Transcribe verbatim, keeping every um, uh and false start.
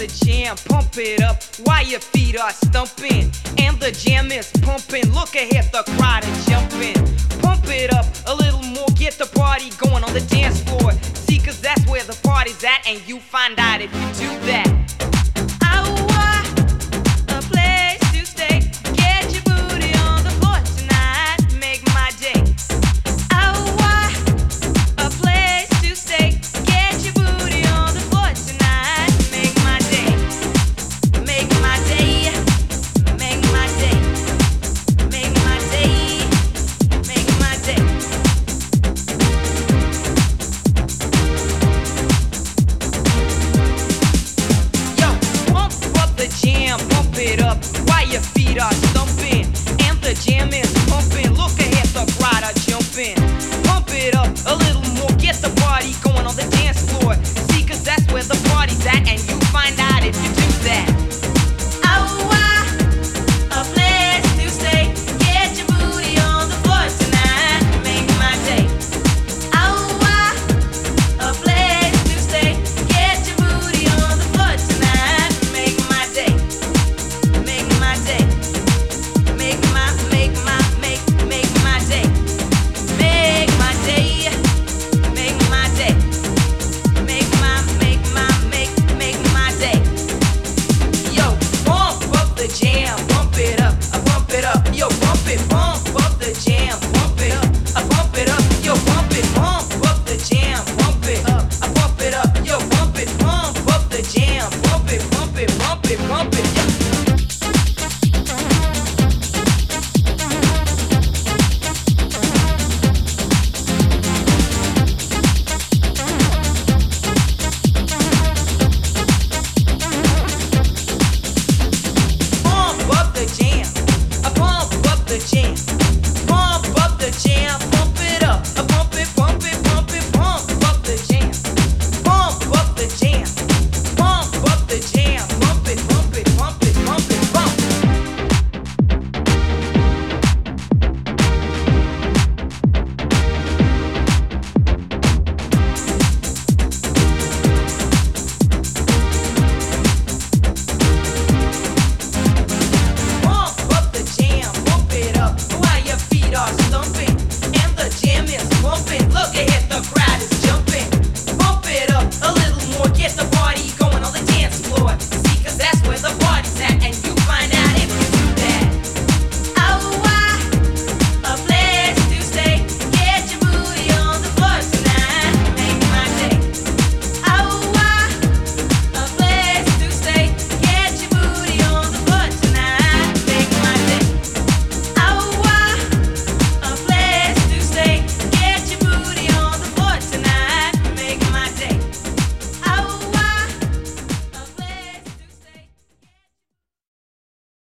the jam, pump it up while your feet are stumping. And the jam is pumping, look ahead, the crowd is jumping. Pump it up a little more, get the party going on the dance floor. See, cause that's where the party's at, and you find out if you do that. Pump it up while your feet are stumping. And the jam is pumping, look ahead, the crowd are jumping. Pump it up a little more, get the party going on the dance floor. See, cause that's where the party's at, and you find out if you do that. Oh, I, a place to stay. Get your booty on the floor tonight, make my day. Oh, I, a place to stay. Get your booty on the floor tonight, make my day. Make my day, make my, make my, make, make my day, make my day, make my day, make my, make my, make, make my day. Yo, pump up the jam, pump it up, I pump it up. Yo, pump it, pump up the jam, pump it up, I pump it up. Yo, pump it, pump up the jam, pump it up, I pump it up. Yo, pump it, pump up the jam, pump it, pump it, pump it, pump it.